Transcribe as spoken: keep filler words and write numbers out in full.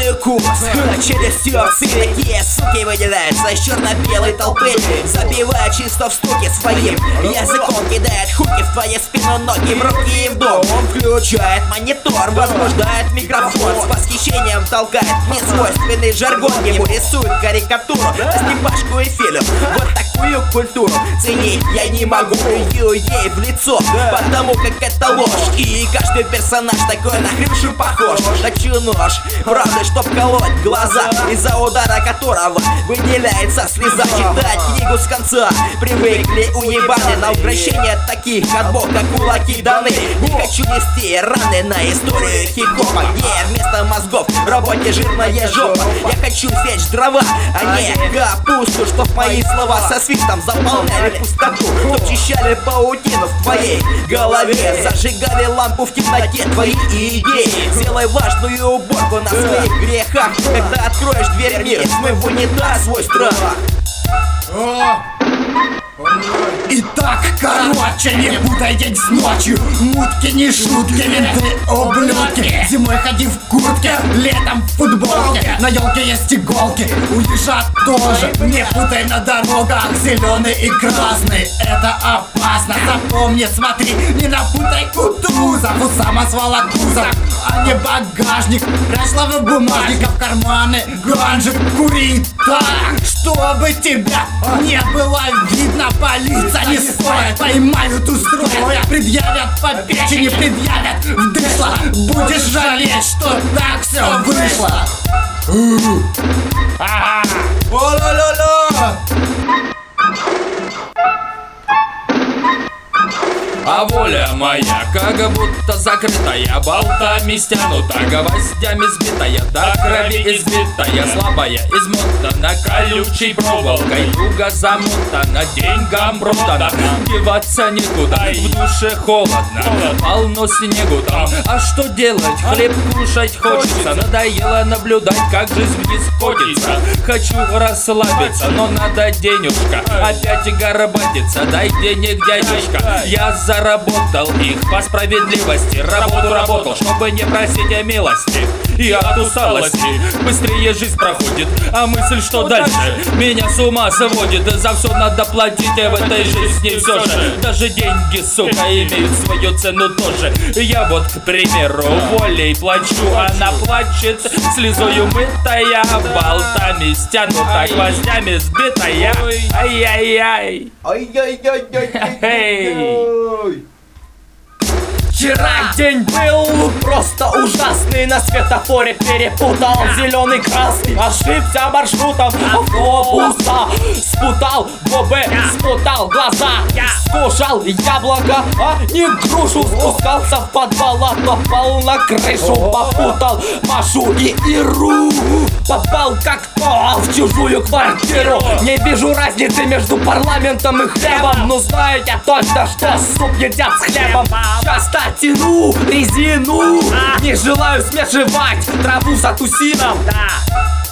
делаю курс. Через сердце такие суки выделяются из черно-белой толпы. Забивая чисто в стуке своим языком, кидает хуки в твою спину, ноги в руки и в дом. Он включает монитор, возбуждает микрофон, с восхищением толкает несвойственный жаргон. Ему рисует карикатуру, Степашку и Филю. Вот такую культуру ценить я не могу. Ю ей в лицо, потому как это ложь. И каждый персонаж такой на Хрюшу похож. Точу нож, правда, чтоб колоть глаза, из-за удара которого выделяется слеза. Читать книгу с конца привыкли уебаны, на украшение таких от Бога кулаки даны. Не хочу нести раны на историю хип-хопа, где вместо мозгов в работе жирная жопа. Я хочу сечь дрова, а не капусту, чтоб мои слова со свистом заполняли пустоту, чтоб чищали паутину в твоей голове, зажигали лампу в темноте твои идеи. Сделай важную уборку на своих грехах, когда откроешь дверь в мир, смыв в унитаз свой страх. Итак, короче, не путай день с ночью. Мутки не шутки, менты ублюдки. Зимой ходи в куртке, летом в футболке. На елке есть иголки, у ежа тоже. Не путай на дорогах зеленый и красный, это опасно. Запомни, смотри, не напутай кутузов. У самосвала кузов, а не багажник. Прячь лавы бумажника в карманы, ганжик кури так, чтобы тебя не было видно. Полиция не стоит, поймают, устроят, предъявят по печени, предъявят в дышло. Будешь жалеть, что так все вышло. О-ла-ла-ла! А воля моя, как будто закрытая, болтами стянута, гвоздями сбитая, до крови избитая, слабая, измотана колючей проволокой, туго замотана, деньгам продана, деваться некуда, в душе холодно, полно снегу там. А что делать? Хлеб кушать хочется, надоело наблюдать, как жизнь вниз катится. Хочу расслабиться, но надо денежка, опять горбатиться, дай денег, дядюшка. Я заработал их по справедливости, работу работал, чтобы не просить о милости. И от усталости быстрее жизнь проходит, а мысль, что дальше, меня с ума сводит. За все надо платить, а в этой жизни все же даже деньги, сука, имеют свою цену тоже. Я вот, к примеру, волей плачу, она плачет слезою мытая, болтами стянута, гвоздями сбитая. Ай-яй-яй. Ай-яй-яй. Вчера день был просто ужасный, на светофоре перепутал зеленый красный, ошибся маршрутом автобуса, спутал губы, спутал глаза, скушал яблоко, а не грушу, спускался в подвал, а попал на крышу, попутал Машу и Иру, попал как то в чужую квартиру. Не вижу разницы между парламентом и хлебом, но знаете точно, что суп едят с хлебом. Часто тяну резину, не желаю смешивать траву с атусином.